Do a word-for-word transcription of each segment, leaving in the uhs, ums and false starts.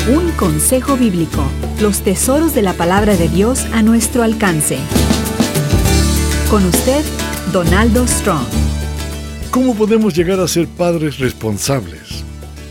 Un consejo bíblico. Los tesoros de la palabra de Dios a nuestro alcance. Con usted, Donaldo Strong. ¿Cómo podemos llegar a ser padres responsables?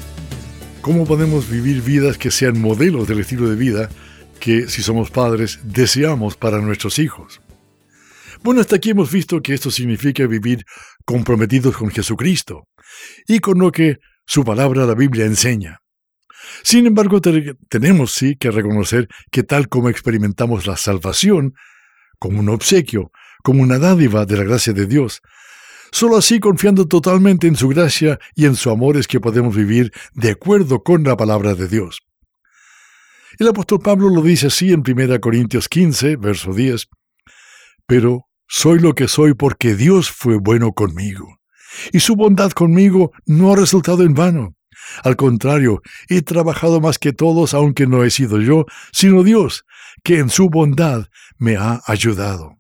¿Cómo podemos vivir vidas que sean modelos del estilo de vida que, si somos padres, deseamos para nuestros hijos? Bueno, hasta aquí hemos visto que esto significa vivir comprometidos con Jesucristo y con lo que su palabra, la Biblia, enseña. Sin embargo, te- tenemos sí que reconocer que tal como experimentamos la salvación, como un obsequio, como una dádiva de la gracia de Dios, solo así, confiando totalmente en su gracia y en su amor, es que podemos vivir de acuerdo con la palabra de Dios. El apóstol Pablo lo dice así en primera Corintios quince, verso diez, «Pero soy lo que soy porque Dios fue bueno conmigo, y su bondad conmigo no ha resultado en vano. Al contrario, he trabajado más que todos, aunque no he sido yo, sino Dios, que en su bondad me ha ayudado».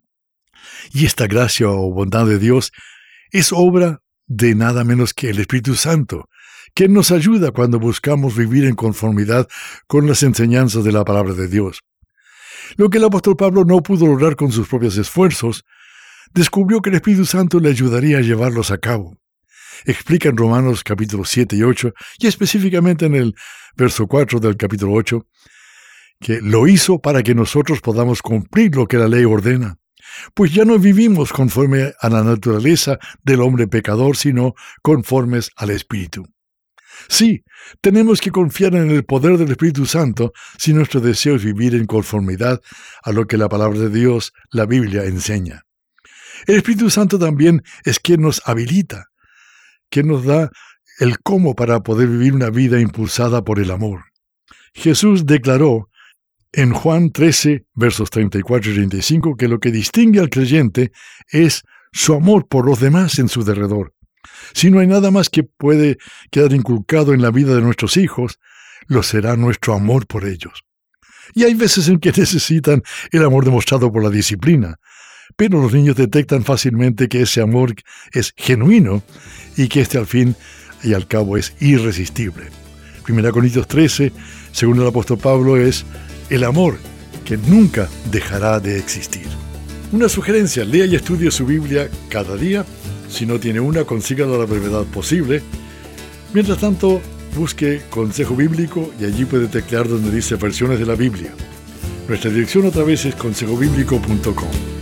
Y esta gracia o bondad de Dios es obra de nada menos que el Espíritu Santo, que nos ayuda cuando buscamos vivir en conformidad con las enseñanzas de la palabra de Dios. Lo que el apóstol Pablo no pudo lograr con sus propios esfuerzos, descubrió que el Espíritu Santo le ayudaría a llevarlos a cabo. Explica en Romanos capítulo siete y ocho, y específicamente en el verso cuatro del capítulo ocho, que lo hizo para que nosotros podamos cumplir lo que la ley ordena. Pues ya no vivimos conforme a la naturaleza del hombre pecador, sino conformes al Espíritu. Sí, tenemos que confiar en el poder del Espíritu Santo si nuestro deseo es vivir en conformidad a lo que la palabra de Dios, la Biblia, enseña. El Espíritu Santo también es quien nos habilita, quien nos da el cómo para poder vivir una vida impulsada por el amor. Jesús declaró en Juan trece, versos treinta y cuatro y treinta y cinco, que lo que distingue al creyente es su amor por los demás en su derredor. Si no hay nada más que puede quedar inculcado en la vida de nuestros hijos, lo será nuestro amor por ellos. Y hay veces en que necesitan el amor demostrado por la disciplina, pero los niños detectan fácilmente que ese amor es genuino y que este al fin y al cabo es irresistible. primera Corintios trece, según el apóstol Pablo, es el amor que nunca dejará de existir. Una sugerencia: lea y estudie su Biblia cada día. Si no tiene una, consígala a la brevedad posible. Mientras tanto, busque Consejo Bíblico y allí puede teclear donde dice Versiones de la Biblia. Nuestra dirección otra vez es consejo bíblico punto com.